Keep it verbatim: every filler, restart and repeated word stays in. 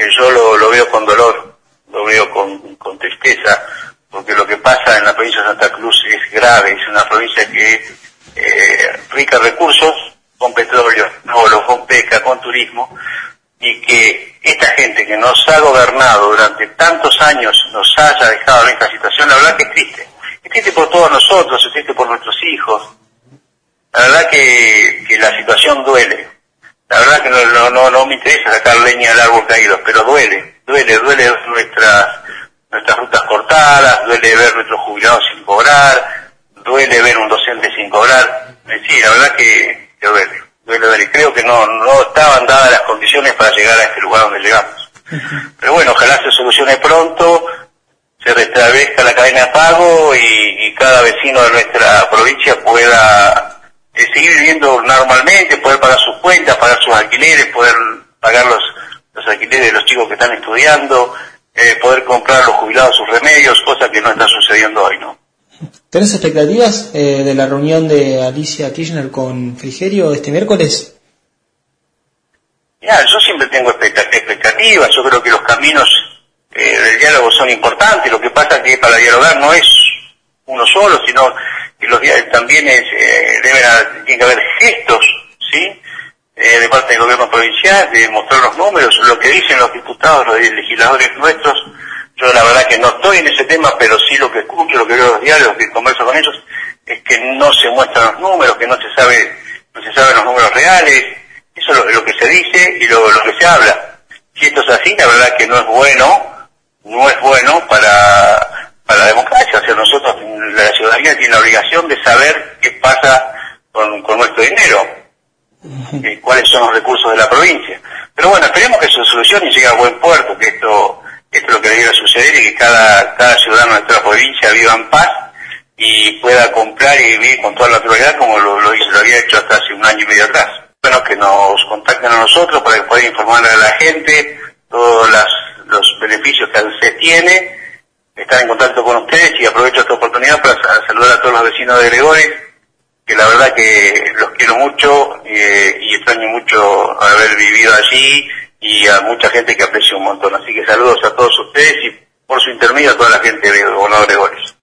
que yo lo, lo veo con dolor, lo veo con, con tristeza, porque lo que pasa en la provincia de Santa Cruz es grave, es una provincia que es eh, rica en recursos, con petróleo, oro, con pesca, con turismo, y que esta gente que nos ha gobernado durante tantos años nos haya dejado en esta situación, la verdad que es triste. Es triste por todos nosotros, es triste por nuestros hijos. La verdad que, que la situación duele. La verdad que no, no, no, no me interesa sacar leña al árbol caído, pero duele, duele, duele ver nuestras, nuestras rutas cortadas, duele ver nuestros jubilados sin cobrar, duele ver un docente sin cobrar. Sí, la verdad que, que duele, duele, duele. Creo que no, no estaban dadas las condiciones para llegar a este lugar donde llegamos. Pero bueno, ojalá se solucione pronto, se restablezca la cadena de pago y, y cada vecino de nuestra provincia pueda eh, seguir viviendo normalmente, poder pagar sus cuentas, pagar sus alquileres, poder pagar los, los alquileres de los chicos que están estudiando, eh, poder comprar a los jubilados sus remedios, cosa que no está sucediendo hoy, ¿no? ¿Tenés expectativas eh, de la reunión de Alicia Kirchner con Frigerio este miércoles? Ya, yo siempre tengo expectativas, yo creo que los caminos eh, del diálogo son importantes, lo que pasa es que para dialogar no es uno solo, sino que los diálogos también es, eh, deben haber, tiene que haber gestos, ¿sí? Eh, de parte del gobierno provincial, de mostrar los números, lo que dicen los diputados, los legisladores nuestros. Yo la verdad que no estoy en ese tema, pero sí lo que escucho, lo que veo en los diálogos, que converso con ellos, es que no se muestran los números, que no se sabe, no se saben los números reales. Eso es lo, lo que se dice y lo, lo que se habla. Si esto es así, la verdad que no es bueno, no es bueno para, para la democracia. O sea, nosotros, la ciudadanía tiene la obligación de saber qué pasa con, con nuestro dinero, y cuáles son los recursos de la provincia. Pero bueno, esperemos que se solucione y llegue a buen puerto, que esto, esto es lo que debiera suceder y que cada, cada ciudadano de nuestra provincia viva en paz y pueda comprar y vivir con toda la naturalidad como lo, lo, hizo, lo había hecho hasta hace un año y medio atrás. Bueno, que nos contacten a nosotros para que puedan informarle a la gente todos las, los beneficios que ANSES tiene, estar en contacto con ustedes y aprovecho esta oportunidad para saludar a todos los vecinos de Gregores, que la verdad que los quiero mucho eh, y extraño mucho haber vivido allí y a mucha gente que aprecio un montón. Así que saludos a todos ustedes y por su intermedio a toda la gente de Gobernador Gregores.